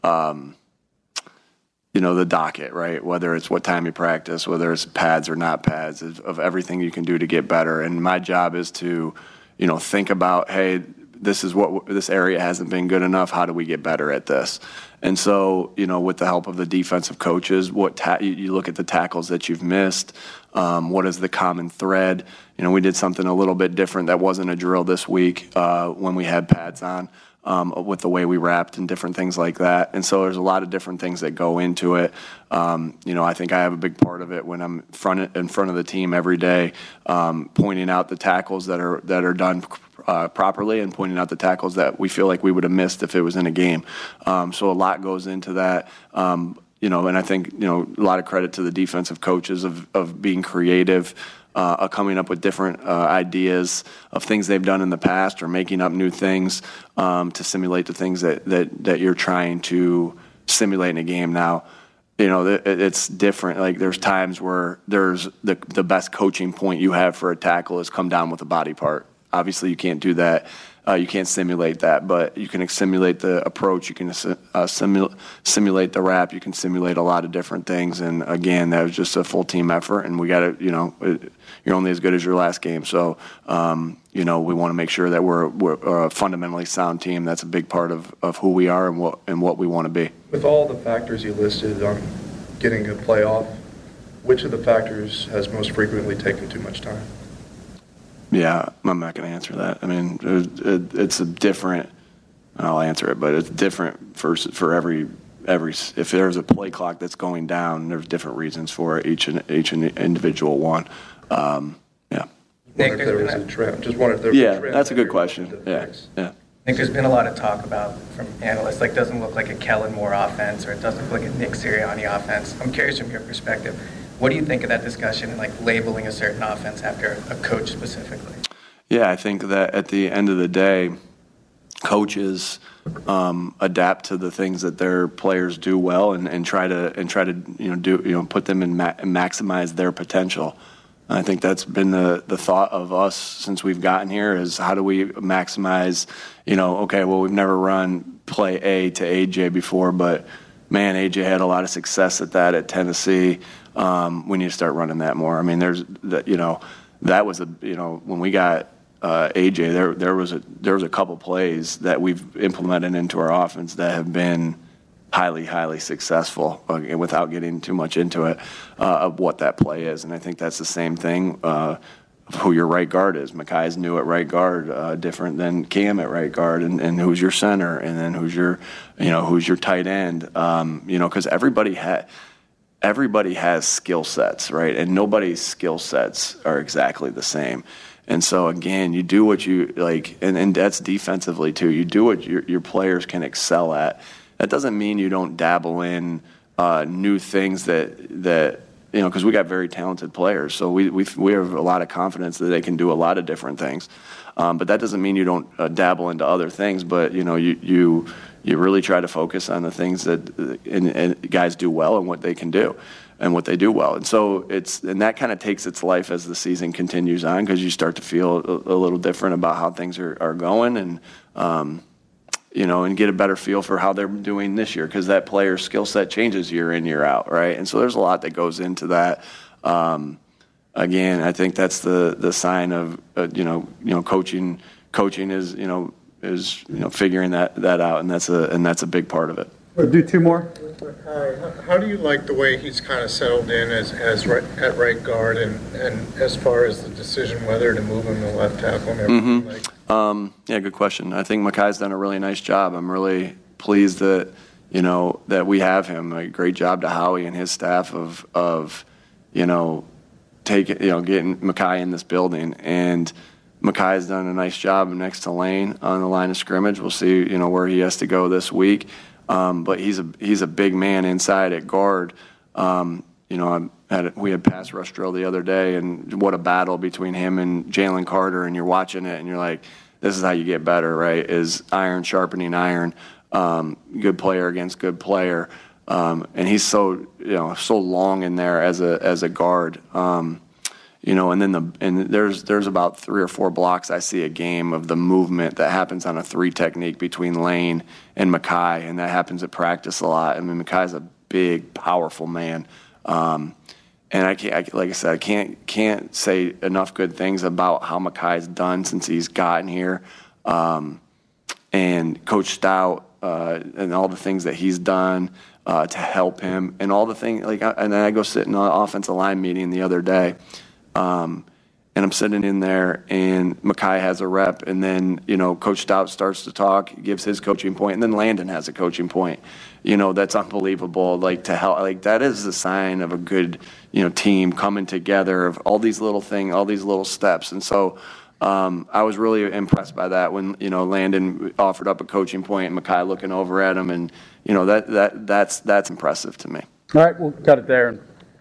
S23: the docket, right? Whether it's what time you practice, whether it's pads or not pads, of everything you can do to get better. And my job is to, think about, hey, this area hasn't been good enough. How do we get better at this? And so, with the help of the defensive coaches, you look at the tackles that you've missed. What is the common thread? We did something a little bit different that wasn't a drill this week when we had pads on, with the way we wrapped and different things like that. And so there's a lot of different things that go into it. I think I have a big part of it when I'm in front of the team every day, pointing out the tackles that are done properly and pointing out the tackles that we feel like we would have missed if it was in a game. So a lot goes into that. And I think, a lot of credit to the defensive coaches of being creative, coming up with different ideas of things they've done in the past or making up new things to simulate the things that you're trying to simulate in a game. Now, it's different. Like there's times where there's the best coaching point you have for a tackle is come down with a body part. Obviously, you can't do that. You can't simulate that, but you can simulate the approach. You can simulate the wrap. You can simulate a lot of different things. And again, that was just a full team effort. And we got to, you're only as good as your last game. So, we want to make sure that we're a fundamentally sound team. That's a big part of who we are and what we want to be.
S1: With all the factors you listed on getting a playoff, which of the factors has most frequently taken too much time?
S23: Yeah, I'm not going to answer that. I mean, it's a different. I'll answer it, but it's different for every. If there's a play clock that's going down, there's different reasons for it, each individual one. Yeah.
S1: Wonder if there was a trend. Just wonder if there was a trend.
S23: Yeah, that's a good question. Yeah.
S2: I think there's been a lot of talk about from analysts, like doesn't look like a Kellen Moore offense or it doesn't look like a Nick Sirianni offense. I'm curious from your perspective. What do you think of that discussion and like labeling a certain offense after a coach specifically?
S23: Yeah, I think that at the end of the day, coaches adapt to the things that their players do well and try to put them in maximize their potential. And I think that's been the thought of us since we've gotten here is how do we maximize, we've never run play A to AJ before, but man, AJ had a lot of success at that at Tennessee. We need to start running that more. I mean, that was when we got AJ, there was a couple plays that we've implemented into our offense that have been highly, highly successful, without getting too much into it, of what that play is. And I think that's the same thing of who your right guard is. Mekhi's new at right guard, different than Cam at right guard, and who's your center, and then who's your tight end. Because everybody has skill sets, right? And nobody's skill sets are exactly the same. And so again, you do what you like, and that's defensively too. You do what your players can excel at. That doesn't mean you don't dabble in new things that because we got very talented players, so we have a lot of confidence that they can do a lot of different things. But that doesn't mean you don't dabble into other things. But you really try to focus on the things that and guys do well and what they can do and what they do well. And so and that kind of takes its life as the season continues on, because you start to feel a little different about how things are going, and and get a better feel for how they're doing this year, because that player's skill set changes year in, year out, right? And so there's a lot that goes into that. Again, I think that's the sign of coaching. Coaching is figuring that out, and that's a big part of it.
S16: We'll do two more.
S24: How do you like the way he's kind of settled in at right guard, and as far as the decision whether to move him to left tackle and everything?
S23: Yeah, good question. I think Mekhi's done a really nice job. I'm really pleased that that we have him. A great job to Howie and his staff of getting Mekhi in this building, and Mekhi's done a nice job next to Lane on the line of scrimmage. We'll see where he has to go this week. But he's a big man inside at guard. We had pass rush drill the other day, and what a battle between him and Jalen Carter. And you're watching it, and you're like, this is how you get better, right? Is iron sharpening iron, good player against good player, and he's so long in there as a guard. And then there's about 3 or 4 blocks I see a game of the movement that happens on a 3 technique between Lane and Mekhi, and that happens at practice a lot. I mean, Mekhi's a big, powerful man. And I can't say enough good things about how Mekhi's done since he's gotten here. And Coach Stout and all the things that he's done to help him, and all the things and then I go sit in an offensive line meeting the other day, and I'm sitting in there, and Mekhi has a rep, and then Coach Stout starts to talk, gives his coaching point, and then Landon has a coaching point. That's unbelievable. To help, that is the sign of a good team coming together of all these little things, all these little steps, and so. I was really impressed by that when Landon offered up a coaching point and Mekhi looking over at him, and that's impressive to me.
S4: All right, we'll cut it there.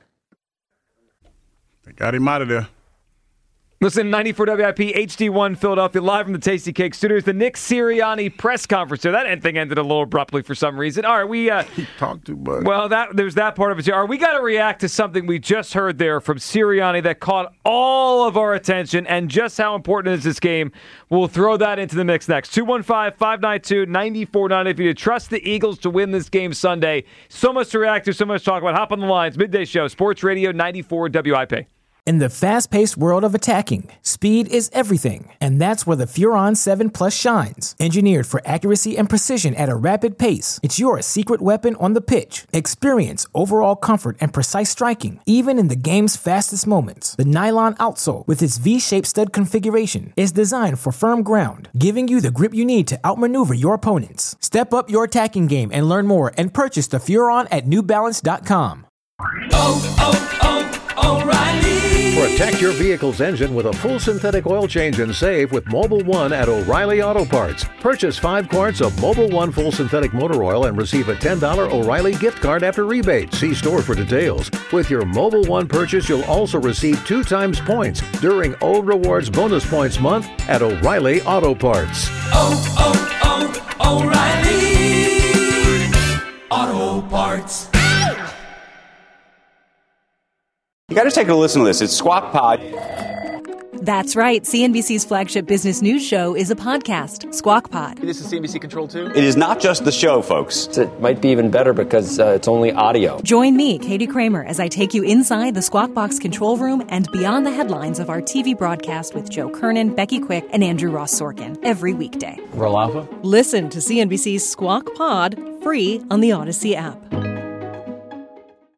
S6: They got him out of there.
S5: Listen, 94 WIP, HD1 Philadelphia, live from the Tasty Cake Studios. The Nick Sirianni press conference. So that thing ended a little abruptly for some reason. All right,
S6: he talked too much.
S5: Well, there's that part of it. All right, we got to react to something we just heard there from Sirianni that caught all of our attention, and just how important is this game. We'll throw that into the mix next. 215-592-9490. If you trust the Eagles to win this game Sunday, so much to react to, so much to talk about. Hop on the lines. Midday Show, Sports Radio 94 WIP.
S7: In the fast-paced world of attacking, speed is everything, and that's where the Furon 7 Plus shines. Engineered for accuracy and precision at a rapid pace, it's your secret weapon on the pitch. Experience overall comfort and precise striking, even in the game's fastest moments. The nylon outsole, with its V-shaped stud configuration, is designed for firm ground, giving you the grip you need to outmaneuver your opponents. Step up your attacking game and learn more, and purchase the Furon at NewBalance.com.
S9: O'Reilly. Protect your vehicle's engine with a full synthetic oil change and save with Mobil 1 at O'Reilly Auto Parts. Purchase 5 quarts of Mobil 1 full synthetic motor oil and receive a $10 O'Reilly gift card after rebate. See store for details. With your Mobil 1 purchase, you'll also receive 2 times points during O Rewards Bonus Points Month at O'Reilly Auto Parts. O'Reilly Auto Parts.
S10: You got to take a listen to this. It's Squawk Pod.
S25: That's right. CNBC's flagship business news show is a podcast, Squawk Pod.
S10: This is CNBC Control 2? It is not just the show, folks.
S26: It might be even better because it's only audio.
S25: Join me, Katie Kramer, as I take you inside the Squawk Box control room and beyond the headlines of our TV broadcast with Joe Kernan, Becky Quick, and Andrew Ross Sorkin every weekday.
S26: Roll Alpha?
S25: Listen to CNBC's Squawk Pod free on the Odyssey app.